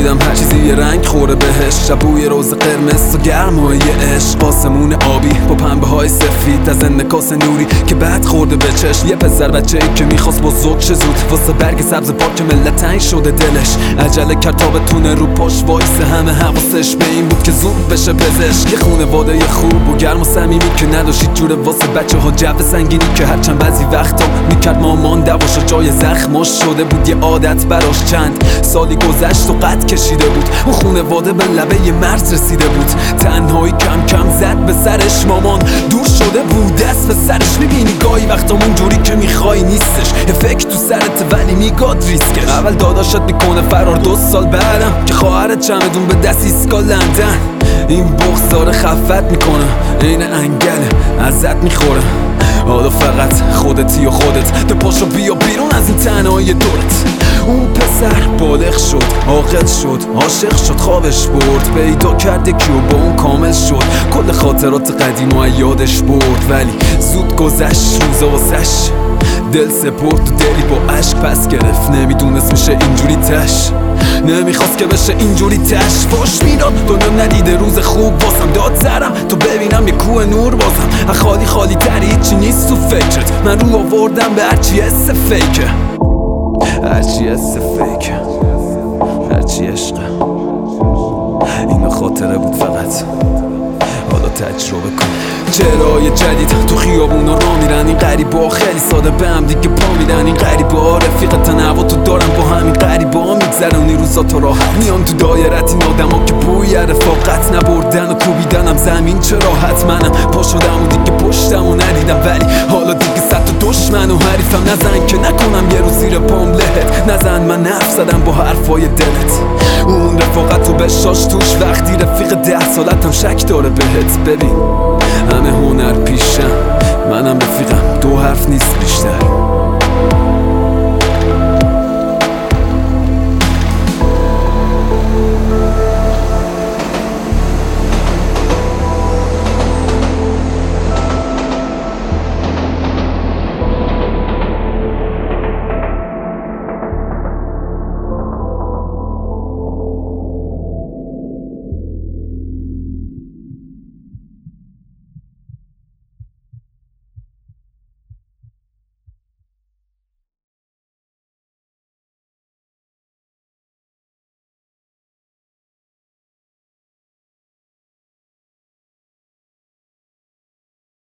بودم هر چیزی یه رنگ خوره بهش، شبوی روز قرمز و گرمای عشق، آسمون آبی با پنبه های سفید از انعکاس نوری که بعد خورده به چشم. یه پسر بچه ای که میخواست بزرگ شه زود، واسه برگ سبز پاک ملت تنگ شده دلش، عجله کرد تا بتونه رو پاش وایسه، همه حواسش به این بود که زود بشه پزشک. یه خونواده خوب و گرم و صمیمی که نداشت جوره واسه بچه ها جو سنگینی که هرچند بعضی وقتا میکرد مامان دواش و جای زخماش شده بود یه عادت براش. چند سالی گذشت و قد کشیده بود، اون خونواده به لبه یه مرز رسیده بود، تنهایی کم کم زد به سرش، مامان دور شده بود دست به سرش. میبینی گاهی وقتا اونجوری که میخوای نیستش، یه فکر تو سرت ولی میگاد ریسکش. اول داداشت میکنه فرار، 2 سال بعدم که خواهرت چمدون به دست ایسکا لندن. این بغض داره خفت میکنه، این انگله ازت میخوره، حالا فقط خودتی و خودت ده پاشو بیا بیرون از این تنهایی دورت. اون پسر بالغ شد، عاقل شد، عاشق شد، خوابش برد، پیدا کرده که با اون کامل شد، کل خاطرات قدیم و یادش برد. ولی زود گذشت، روزا واسش دل سپرد و دلی با عشق پس گرفت، نمیدونست میشه اینجوری تش، نمیخواست که بشه اینجوری تش. فوش میداد دنیا ندیده روز خوب واسم، داد زرم تو ببینم یه کوه نور بازم، خالی خالی تری هیچی نیست تو فکرت، من رو آوردم به هرچی حس فیکه، هرچی حس فیکه، هرچی عشقه. این خاطره بود فقط، حالا تجربه کن. چرای جدید تو خیابونا را میرن، این غریبا خیلی ساده به هم دیگه پا میدن، این غریبا رفیق تنوع تو دارن، با همین غریبا میگذرن این روزا تو راحت، میان تو دایرت این آدما که بوی رفاقت نبردن و کوبیدنم زمین چه راحت. منم پا شدم و دیگه پشتم و ندیدم، ولی حالا دیگه صد تا دشمن و حریفم، نزن که نکنم یه روز زیر پام لهت، نزن من حرف زدم با حرفای دلت. اون رفاقت تو بشاش توش وقتی رفیق 10 سالتم شک داره بهت. ببین همه هنر پیشم، منم رفیقم، 2 حرف نیست بیشتر.